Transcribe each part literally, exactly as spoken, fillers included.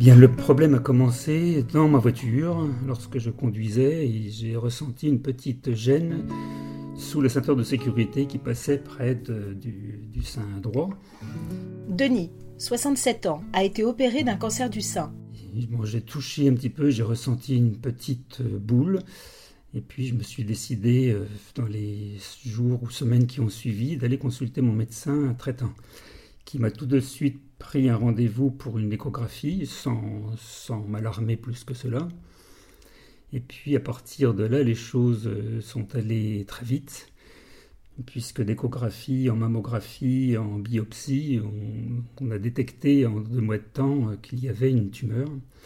Bien, le problème a commencé dans ma voiture, lorsque je conduisais, et j'ai ressenti une petite gêne sous la ceinture de sécurité qui passait près de, du, du sein droit. Denis, soixante-sept ans, a été opéré d'un cancer du sein. Bon, j'ai touché un petit peu, j'ai ressenti une petite boule, et puis je me suis décidé, dans les jours ou semaines qui ont suivi, d'aller consulter mon médecin traitant, qui m'a tout de suite pris un rendez-vous pour une échographie, sans, sans m'alarmer plus que cela. Et puis à partir de là, les choses sont allées très vite, puisque d'échographie en mammographie, en biopsie, on, on a détecté en deux mois de temps qu'il y avait une tumeur.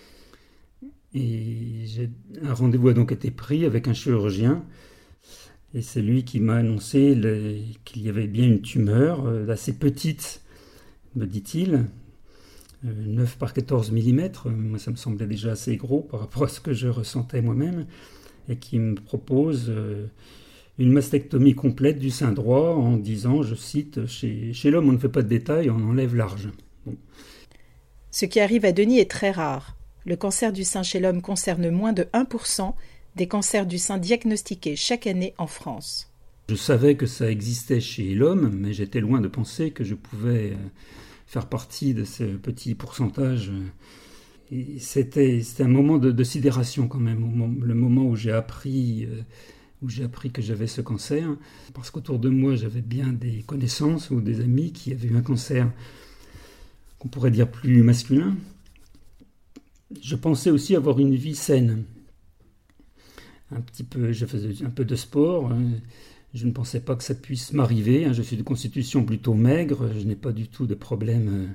Et j'ai, un rendez-vous a donc été pris avec un chirurgien, et c'est lui qui m'a annoncé le, qu'il y avait bien une tumeur assez petite, me dit-il, neuf par quatorze millimètres, moi ça me semblait déjà assez gros par rapport à ce que je ressentais moi-même, et qui me propose une mastectomie complète du sein droit en disant, je cite, chez, chez l'homme on ne fait pas de détails, on enlève large. Bon. Ce qui arrive à Denis est très rare. Le cancer du sein chez l'homme concerne moins de un pour cent des cancers du sein diagnostiqués chaque année en France. Je savais que ça existait chez l'homme, mais j'étais loin de penser que je pouvais faire partie de ce petit pourcentage. Et c'était, c'était un moment de, de sidération quand même, le moment où j'ai appris, où j'ai appris que j'avais ce cancer, parce qu'autour de moi j'avais bien des connaissances ou des amis qui avaient eu un cancer qu'on pourrait dire plus masculin. Je pensais aussi avoir une vie saine. Un petit peu, je faisais un peu de sport. Je ne pensais pas que ça puisse m'arriver. Je suis de constitution plutôt maigre. Je n'ai pas du tout de problème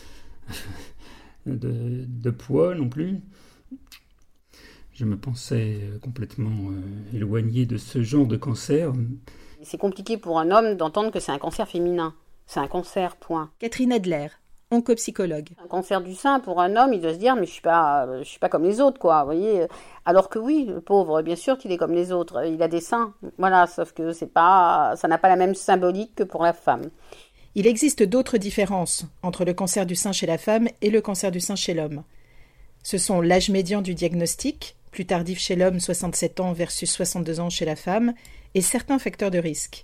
de, de poids non plus. Je me pensais complètement éloigné de ce genre de cancer. C'est compliqué pour un homme d'entendre que c'est un cancer féminin. C'est un cancer, point. Catherine Adler, oncopsychologue. Un cancer du sein, pour un homme, il doit se dire « mais je suis pas, je suis pas comme les autres, quoi », vous voyez. Alors que oui, le pauvre, bien sûr qu'il est comme les autres, il a des seins, voilà, sauf que c'est pas, ça n'a pas la même symbolique que pour la femme. Il existe d'autres différences entre le cancer du sein chez la femme et le cancer du sein chez l'homme. Ce sont l'âge médian du diagnostic, plus tardif chez l'homme, soixante-sept ans versus soixante-deux ans chez la femme, et certains facteurs de risque.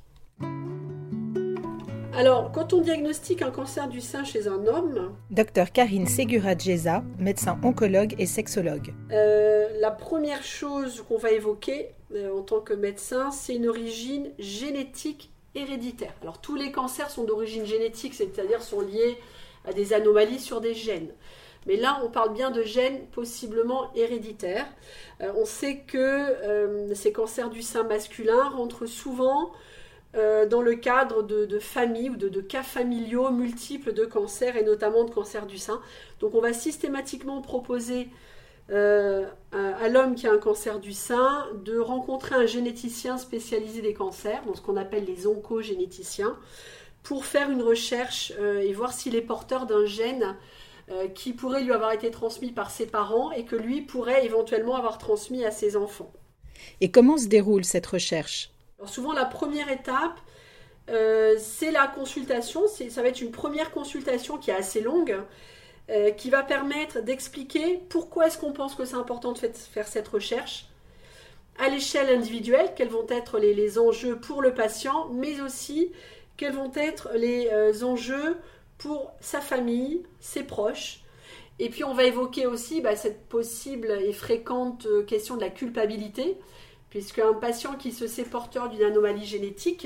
Alors, quand on diagnostique un cancer du sein chez un homme... Docteur Karine Segura-Djeza, médecin oncologue et sexologue. Euh, la première chose qu'on va évoquer euh, en tant que médecin, c'est une origine génétique héréditaire. Alors, tous les cancers sont d'origine génétique, c'est-à-dire sont liés à des anomalies sur des gènes. Mais là, on parle bien de gènes possiblement héréditaires. Euh, on sait que euh, ces cancers du sein masculin rentrent souvent... Euh, dans le cadre de, de familles ou de, de cas familiaux multiples de cancers et notamment de cancer du sein. Donc on va systématiquement proposer euh, à, à l'homme qui a un cancer du sein de rencontrer un généticien spécialisé des cancers, dans ce qu'on appelle les oncogénéticiens, pour faire une recherche euh, et voir s'il est porteur d'un gène euh, qui pourrait lui avoir été transmis par ses parents et que lui pourrait éventuellement avoir transmis à ses enfants. Et comment se déroule cette recherche ? Alors souvent, la première étape, euh, c'est la consultation. C'est, ça va être une première consultation qui est assez longue, euh, qui va permettre d'expliquer pourquoi est-ce qu'on pense que c'est important de faire cette recherche à l'échelle individuelle, quels vont être les, les enjeux pour le patient, mais aussi quels vont être les euh, enjeux pour sa famille, ses proches. Et puis, on va évoquer aussi bah, cette possible et fréquente question de la culpabilité, puisqu'un patient qui se sait porteur d'une anomalie génétique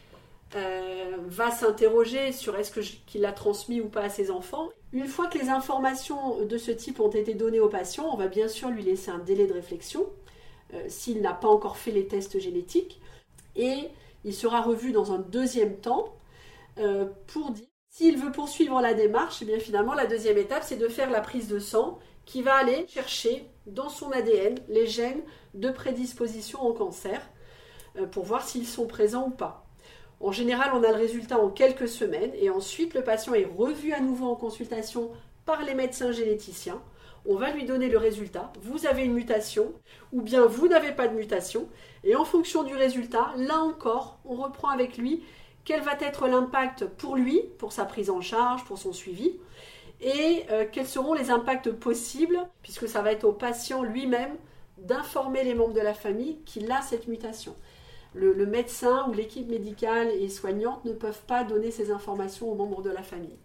euh, va s'interroger sur est-ce que je, qu'il l'a transmis ou pas à ses enfants. Une fois que les informations de ce type ont été données au patient, on va bien sûr lui laisser un délai de réflexion, euh, s'il n'a pas encore fait les tests génétiques, et il sera revu dans un deuxième temps euh, pour dire s'il veut poursuivre la démarche. Et bien finalement, la deuxième étape, c'est de faire la prise de sang qui va aller chercher dans son A D N les gènes de prédisposition au cancer euh, pour voir s'ils sont présents ou pas. En général, on a le résultat en quelques semaines et ensuite le patient est revu à nouveau en consultation par les médecins généticiens. On va lui donner le résultat. Vous avez une mutation ou bien vous n'avez pas de mutation. Et en fonction du résultat, là encore, on reprend avec lui quel va être l'impact pour lui, pour sa prise en charge, pour son suivi. et euh, quels seront les impacts possibles, puisque ça va être au patient lui-même d'informer les membres de la famille qu'il a cette mutation. Le, le médecin ou l'équipe médicale et soignante ne peuvent pas donner ces informations aux membres de la famille.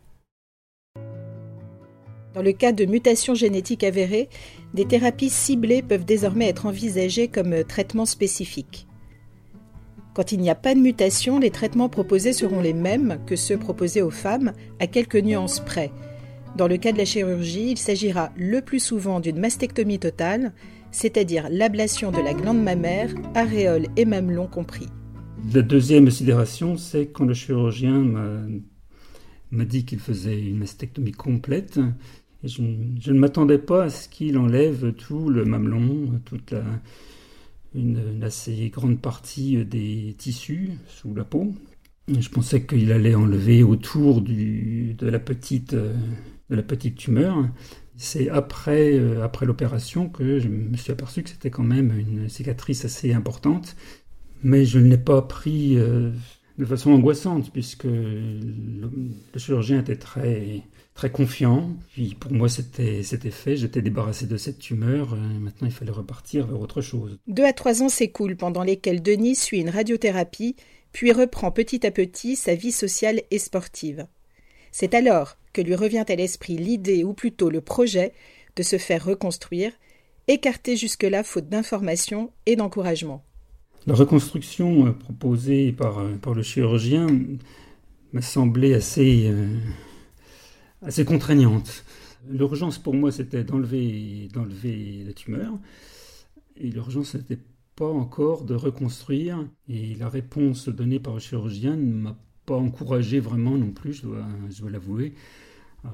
Dans le cas de mutations génétiques avérées, des thérapies ciblées peuvent désormais être envisagées comme traitements spécifiques. Quand il n'y a pas de mutation, les traitements proposés seront les mêmes que ceux proposés aux femmes, à quelques nuances près. Dans le cas de la chirurgie, il s'agira le plus souvent d'une mastectomie totale, c'est-à-dire l'ablation de la glande mammaire, aréole et mamelon compris. La deuxième sidération, c'est quand le chirurgien m'a, m'a dit qu'il faisait une mastectomie complète. Et je, je ne m'attendais pas à ce qu'il enlève tout le mamelon, toute la, une, une assez grande partie des tissus sous la peau. Et je pensais qu'il allait enlever autour du, de, la petite, de la petite tumeur. C'est après, euh, après l'opération que je me suis aperçu que c'était quand même une cicatrice assez importante. Mais je ne l'ai pas pris euh, de façon angoissante, puisque le, le chirurgien était très, très confiant. Puis pour moi, c'était, c'était fait. J'étais débarrassé de cette tumeur. Euh, maintenant, il fallait repartir vers autre chose. Deux à trois ans s'écoulent pendant lesquels Denis suit une radiothérapie, puis reprend petit à petit sa vie sociale et sportive. C'est alors que lui revient à l'esprit l'idée, ou plutôt le projet, de se faire reconstruire, écarté jusque-là faute d'informations et d'encouragement. La reconstruction proposée par, par le chirurgien m'a semblé assez, euh, assez contraignante. L'urgence pour moi, c'était d'enlever, d'enlever la tumeur, et l'urgence n'était pas encore de reconstruire, et la réponse donnée par le chirurgien ne m'a pas encouragé vraiment non plus, je dois, je dois l'avouer, à,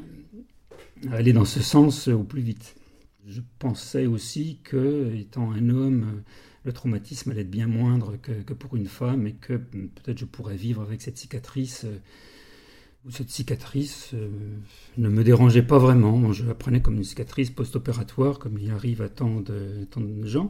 à aller dans ce sens au plus vite. Je pensais aussi que, étant un homme, le traumatisme allait être bien moindre que, que pour une femme, et que peut-être je pourrais vivre avec cette cicatrice, euh, ou cette cicatrice euh, ne me dérangeait pas vraiment. Je la prenais comme une cicatrice post-opératoire, comme il arrive à tant de, tant de gens.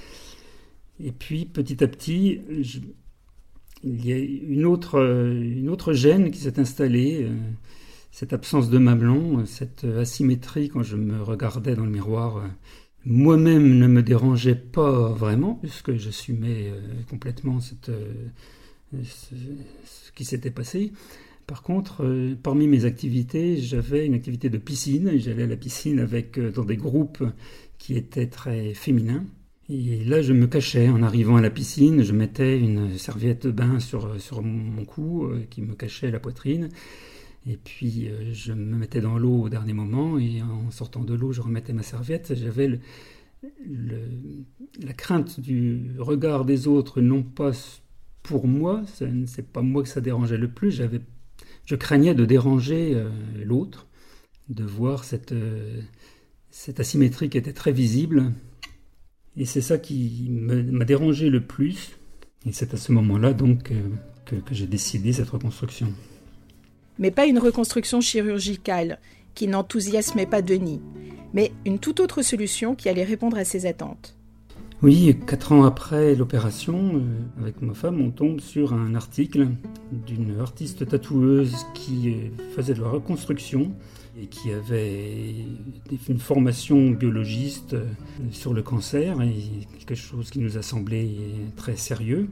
Et puis, petit à petit, je, il y a une autre, une autre gêne qui s'est installée, euh, cette absence de mamelon, cette asymétrie quand je me regardais dans le miroir. Euh, moi-même ne me dérangeait pas vraiment, puisque j'assumais euh, complètement cette, euh, ce, ce qui s'était passé. Par contre, euh, parmi mes activités, j'avais une activité de piscine. J'allais à la piscine avec, euh, dans des groupes qui étaient très féminins. Et là, je me cachais. En arrivant à la piscine, je mettais une serviette de bain sur, sur mon cou euh, qui me cachait la poitrine. Et puis, euh, je me mettais dans l'eau au dernier moment. Et en sortant de l'eau, je remettais ma serviette. J'avais le, le, la crainte du regard des autres, non pas pour moi. Ce n'est pas moi que ça dérangeait le plus. J'avais, je craignais de déranger euh, l'autre, de voir cette, euh, cette asymétrie qui était très visible. Et c'est ça qui me, m'a dérangé le plus. Et c'est à ce moment-là donc euh, que, que j'ai décidé cette reconstruction. Mais pas une reconstruction chirurgicale qui n'enthousiasmait pas Denis, mais une toute autre solution qui allait répondre à ses attentes. Oui, quatre ans après l'opération, euh, avec ma femme, on tombe sur un article d'une artiste tatoueuse qui euh, faisait de la reconstruction et qui avait une formation biologiste sur le cancer, et quelque chose qui nous a semblé très sérieux.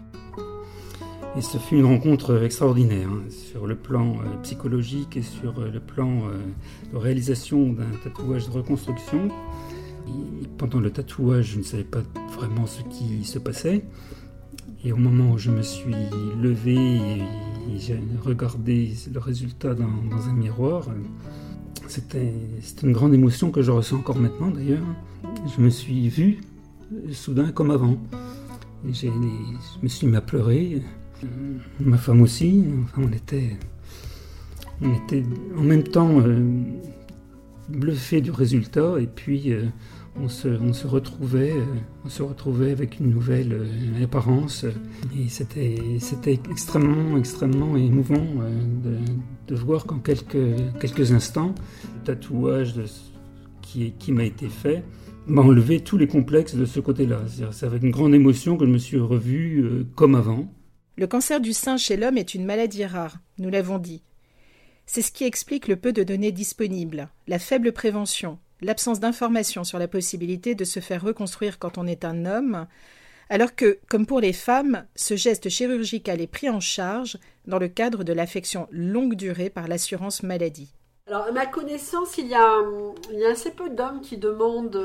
Et ce fut une rencontre extraordinaire, hein, sur le plan euh, psychologique et sur le plan euh, de réalisation d'un tatouage de reconstruction. Et pendant le tatouage, je ne savais pas vraiment ce qui se passait. Et au moment où je me suis levé et, et j'ai regardé le résultat dans, dans un miroir, c'était, c'était une grande émotion que je ressens encore maintenant d'ailleurs. Je me suis vu soudain comme avant. Et j'ai, je me suis mis à pleurer. Ma femme aussi. Enfin, on était, on était en même temps euh, bluffés du résultat, et puis euh, on se, on se retrouvait, euh, on se retrouvait avec une nouvelle euh, apparence, et c'était, c'était extrêmement, extrêmement émouvant euh, de, de voir qu'en quelques, quelques instants, le tatouage de, qui, qui m'a été fait m'a enlevé tous les complexes de ce côté-là. C'est-à-dire, c'est avec une grande émotion que je me suis revu euh, comme avant. Le cancer du sein chez l'homme est une maladie rare, nous l'avons dit. C'est ce qui explique le peu de données disponibles, la faible prévention, l'absence d'informations sur la possibilité de se faire reconstruire quand on est un homme, alors que, comme pour les femmes, ce geste chirurgical est pris en charge dans le cadre de l'affection longue durée par l'assurance maladie. Alors, à ma connaissance, il y a, il y a assez peu d'hommes qui demandent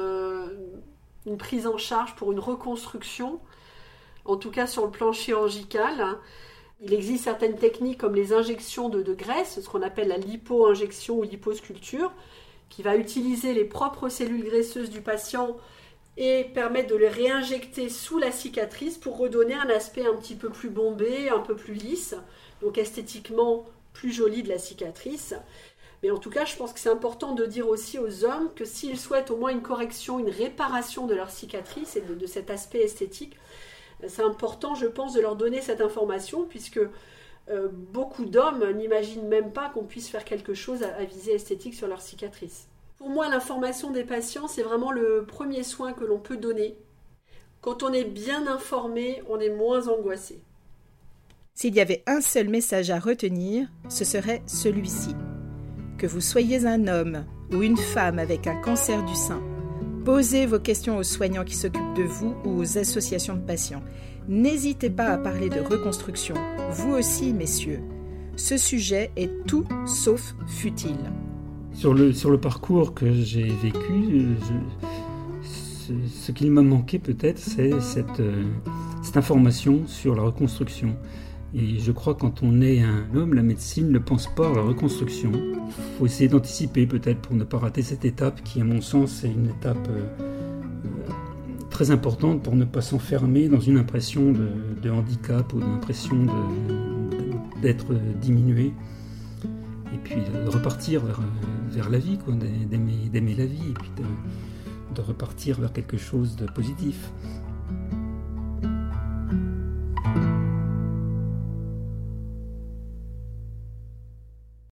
une prise en charge pour une reconstruction, en tout cas sur le plan chirurgical. Il existe certaines techniques comme les injections de, de graisse, ce qu'on appelle la lipo-injection ou liposculpture, qui va utiliser les propres cellules graisseuses du patient et permettre de les réinjecter sous la cicatrice pour redonner un aspect un petit peu plus bombé, un peu plus lisse, donc esthétiquement plus joli de la cicatrice. Mais en tout cas, je pense que c'est important de dire aussi aux hommes que s'ils souhaitent au moins une correction, une réparation de leur cicatrice et de, de cet aspect esthétique, c'est important, je pense, de leur donner cette information, puisque euh, beaucoup d'hommes n'imaginent même pas qu'on puisse faire quelque chose à, à visée esthétique sur leur cicatrice. Pour moi, l'information des patients, c'est vraiment le premier soin que l'on peut donner. Quand on est bien informé, on est moins angoissé. S'il y avait un seul message à retenir, ce serait celui-ci. Que vous soyez un homme ou une femme avec un cancer du sein, posez vos questions aux soignants qui s'occupent de vous ou aux associations de patients. N'hésitez pas à parler de reconstruction, vous aussi, messieurs. Ce sujet est tout sauf futile. Sur le, sur le parcours que j'ai vécu, je, ce, ce qu'il m'a manqué peut-être, c'est cette, euh, cette information sur la reconstruction. Et je crois que quand on est un homme, la médecine ne pense pas à la reconstruction. Il faut essayer d'anticiper peut-être pour ne pas rater cette étape qui, à mon sens, est une étape euh, très importante pour ne pas s'enfermer dans une impression de, de handicap ou d'une impression de, de, d'être diminué. Et puis de repartir vers, vers la vie, quoi, d'aimer, d'aimer la vie et puis de, de repartir vers quelque chose de positif.